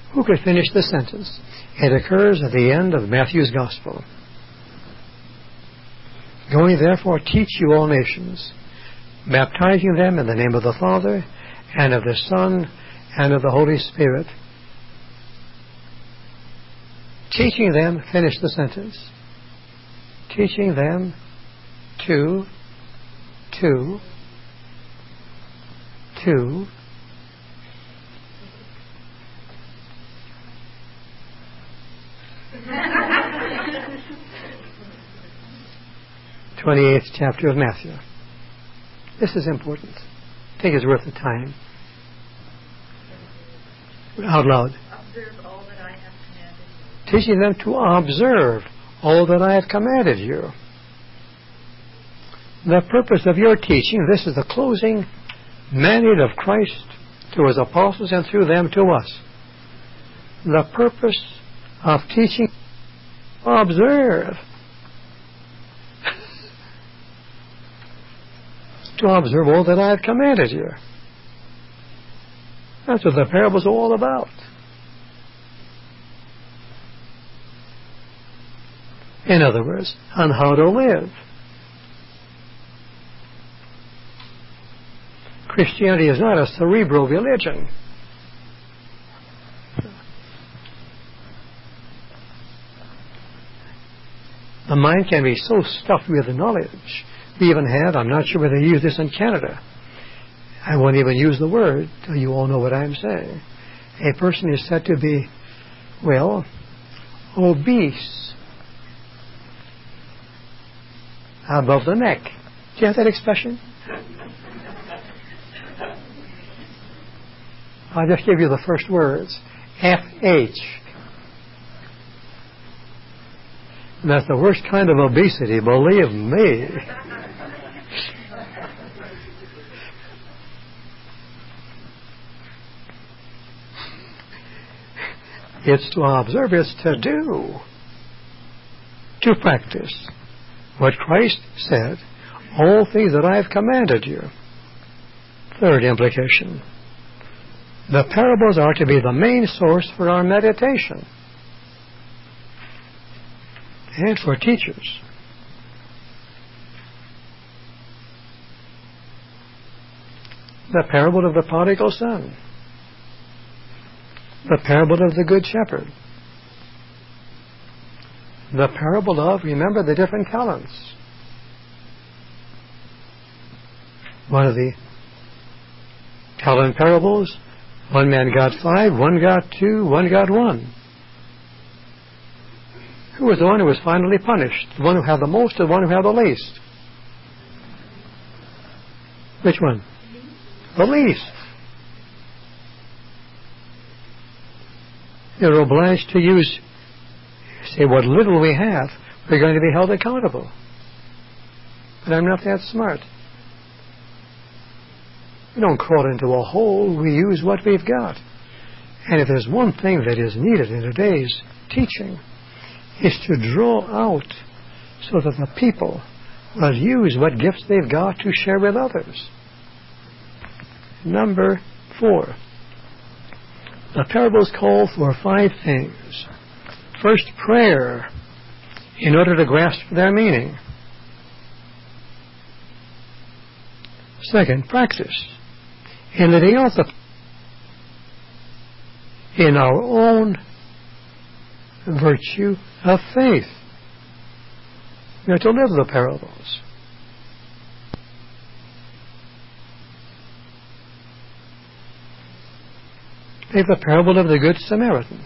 Who could finish the sentence? It occurs at the end of Matthew's Gospel. Going therefore, teach you all nations, baptizing them in the name of the Father, and of the Son, and of the Holy Spirit. Teaching them, finish the sentence. Teaching them to 28th chapter of Matthew. This is important. I think it's worth the time. Out loud. Observe all that I have commanded you. Teaching them to observe all that I have commanded you. The purpose of your teaching, this is the closing mandate of Christ to His apostles and through them to us. The purpose of teaching, observe. To observe all that I have commanded you. That's what the parables are all about. In other words, on how to live. Christianity is not a cerebral religion. The mind can be so stuffed with knowledge. We even had, I'm not sure whether they use this in Canada. I won't even use the word till you all know what I'm saying. A person is said to be, well, obese. Above the neck. Do you have that expression? I'll just give you the first words. FH. And that's the worst kind of obesity, believe me. It's to observe, it's to do, to practice what Christ said, all things that I have commanded you. Third implication, the parables are to be the main source for our meditation and for teachers. The parable of the prodigal son. The parable of the good shepherd. The parable of, remember, the different talents. One of the talent parables, one man got 5, one got 2, one got 1. Who was the one who was finally punished? The one who had the most or the one who had the least? Which one? The least. You're obliged to use, say, what little we have, we're going to be held accountable. But I'm not that smart. We don't crawl into a hole, we use what we've got. And if there's one thing that is needed in today's teaching, is to draw out so that the people will use what gifts they've got to share with others. Number 4. The parables call for 5 things. First, prayer, in order to grasp their meaning. Second, practice, in living out in our own virtue of faith. We are to live the parables. Take the parable of the Good Samaritan.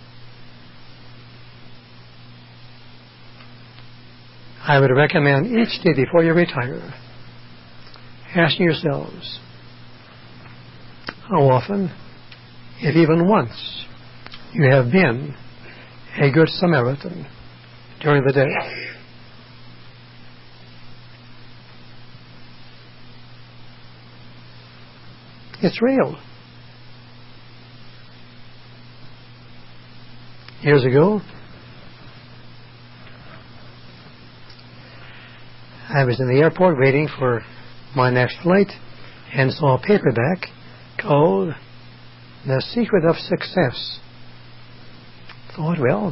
I would recommend each day before you retire, asking yourselves, how often, if even once, you have been a Good Samaritan during the day. It's real. Years ago, I was in the airport waiting for my next flight and saw a paperback called The Secret of Success thought, well,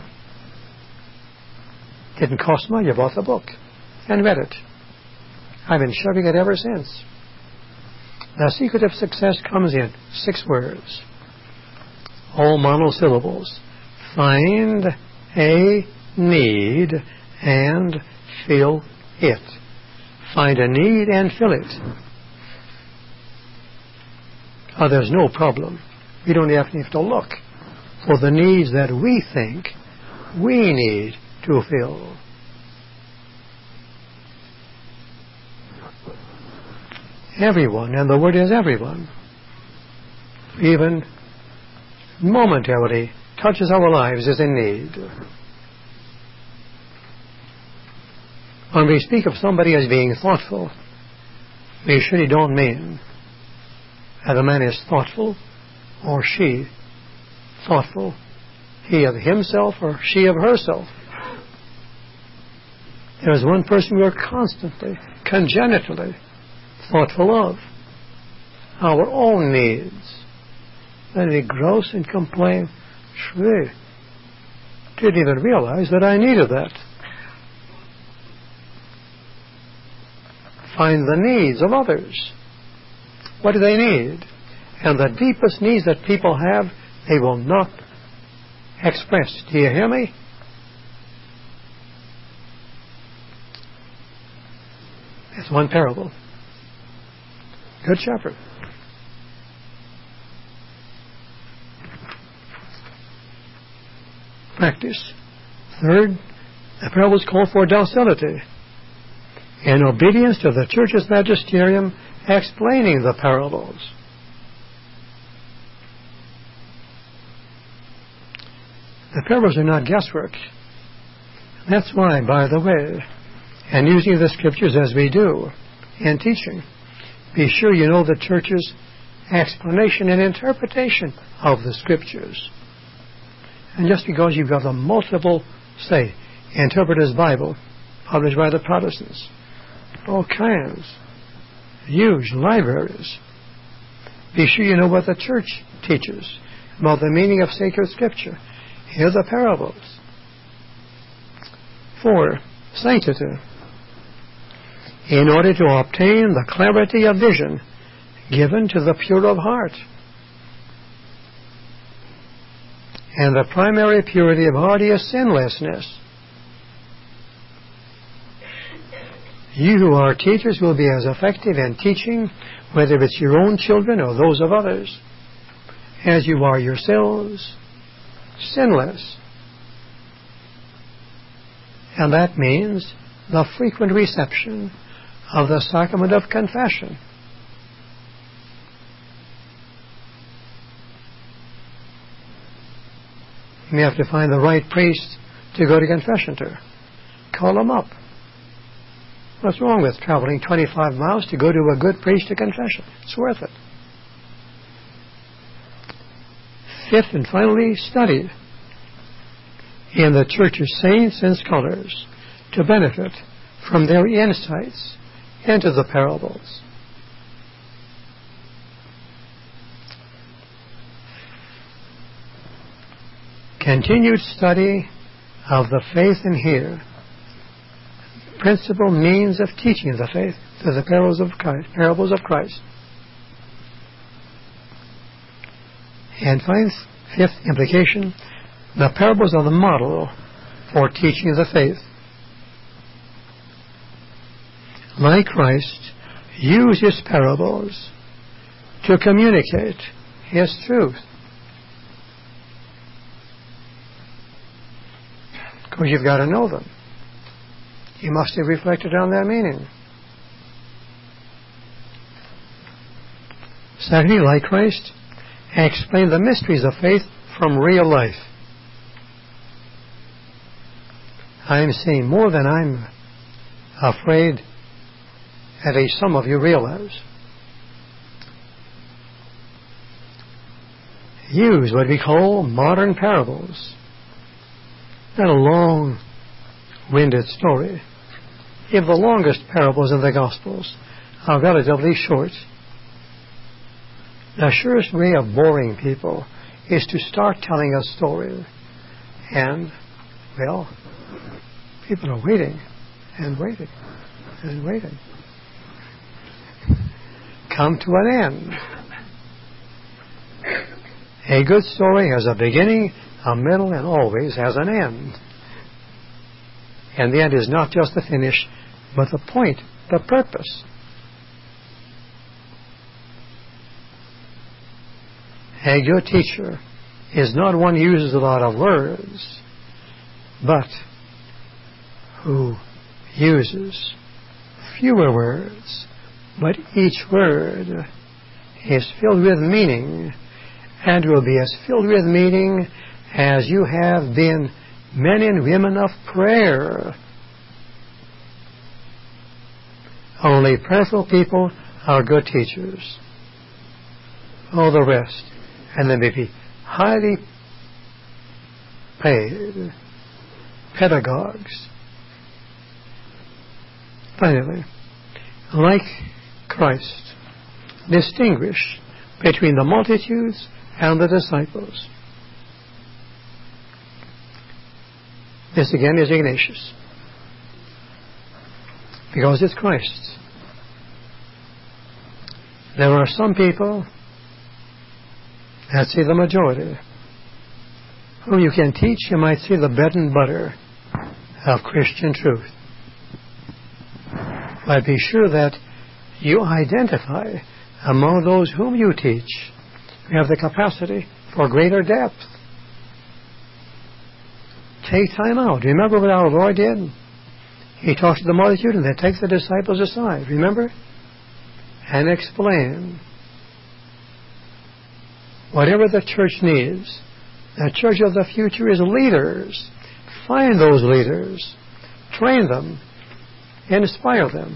didn't cost money. I bought the book and read it. I've been shoving it ever since. The secret of success comes in 6 words, all monosyllables. Find a need and fill it. Find a need and fill it. Oh, there's no problem. We don't have to look for the needs that we think we need to fill. Everyone, and the word is everyone, even momentarily touches our lives, is in need. When we speak of somebody as being thoughtful, we surely don't mean that a man is thoughtful or she thoughtful, he of himself or she of herself. There is one person we are constantly, congenitally thoughtful of, our own needs. Then we grouse and complain, "Shwee, didn't even realize that I needed that." Find the needs of others. What do they need? And the deepest needs that people have, they will not express. Do you hear me? That's one parable. Good shepherd. Practice. Third, the parables call for docility in obedience to the church's magisterium explaining the parables. The parables are not guesswork. That's why, by the way, and using the scriptures as we do in teaching, be sure you know the church's explanation and interpretation of the scriptures. And just because you've got a multiple, say, Interpreter's Bible, published by the Protestants, all kinds, huge libraries, be sure you know what the church teaches about the meaning of sacred scripture. Here are the parables. 4. Sanctity. In order to obtain the clarity of vision given to the pure of heart. And the primary purity of heart is sinlessness. You who are teachers will be as effective in teaching, whether it's your own children or those of others, as you are yourselves sinless. And that means the frequent reception of the sacrament of confession. You have to find the right priest to go to confession to. Call him up. What's wrong with traveling 25 miles to go to a good priest to confession? It's worth it. 5th and finally, study in the church's saints and scholars to benefit from their insights into the parables. Continued study of the faith in here, principal means of teaching the faith through the parables of Christ. And 5th implication, the parables are the model for teaching the faith. Like Christ, use his parables to communicate his truth. Of course, you've got to know them. You must have reflected on their meaning. Secondly, like Christ, explain the mysteries of faith from real life. I'm seeing more than I'm afraid at least some of you realize. Use what we call modern parables. Not a long-winded story. If the longest parables in the Gospels are relatively short, the surest way of boring people is to start telling a story And, well, people are waiting and waiting and waiting. Come to an end. A good story has a beginning, a middle, and always has an end. And the end is not just the finish, but the point, the purpose. A good teacher is not one who uses a lot of words, but who uses fewer words, but each word is filled with meaning, and will be as filled with meaning as you have been men and women of prayer. Only prayerful people are good teachers. All the rest, and they may be highly paid pedagogues. Finally, like Christ, distinguish between the multitudes and the disciples. This again is Ignatius, because it's Christ. There are some people, let's say the majority, whom you can teach, you might say, the bread and butter of Christian truth. But be sure that you identify among those whom you teach, you have the capacity for greater depth. Take time out. Remember what our Lord did? He talked to the multitude and then takes the disciples aside. Remember? And explain. Whatever the church needs, the church of the future is leaders. Find those leaders. Train them. Inspire them.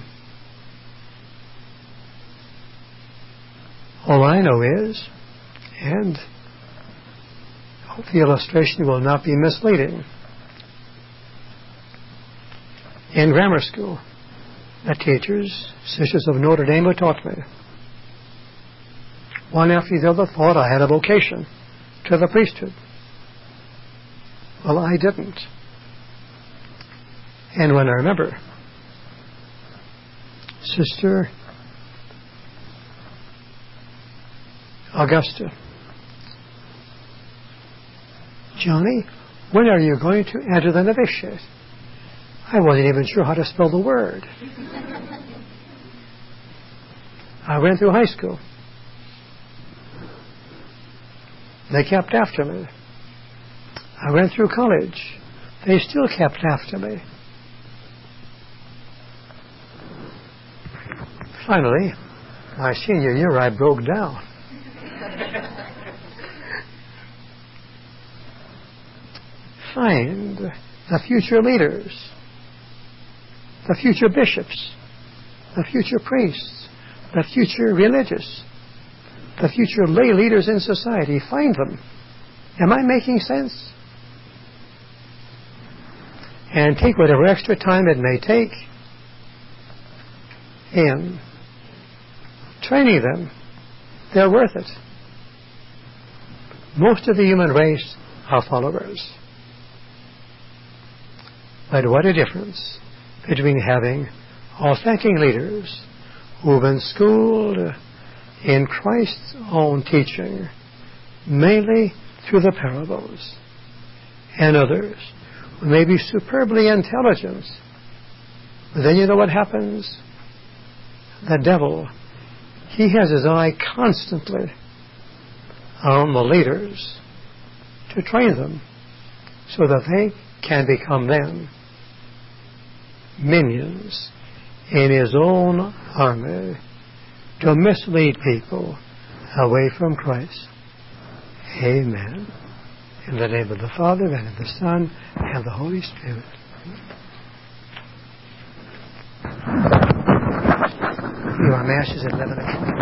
All I know is, and I hope the illustration will not be misleading, in grammar school, the teachers, sisters of Notre Dame, who taught me, one after the other thought I had a vocation to the priesthood. Well, I didn't. And when I remember Sister Augusta, Johnny, when are you going to enter the novitiate? I wasn't even sure how to spell the word. I went through high school. They kept after me. I went through college. They still kept after me. Finally, my senior year, I broke down. Find the future leaders, the future bishops, the future priests, the future religious, the future lay leaders in society. Find them. Am I making sense? And take whatever extra time it may take in training them. They're worth it. Most of the human race are followers. But what a difference between having authentic leaders who've been schooled in Christ's own teaching, mainly through the parables, and others who may be superbly intelligent. But then you know what happens? The devil, he has his eye constantly on the leaders to train them so that they can become then minions in his own army to mislead people away from Christ. Amen. In the name of the Father, and of the Son, and the Holy Spirit. Our Mass is at 11 o'clock.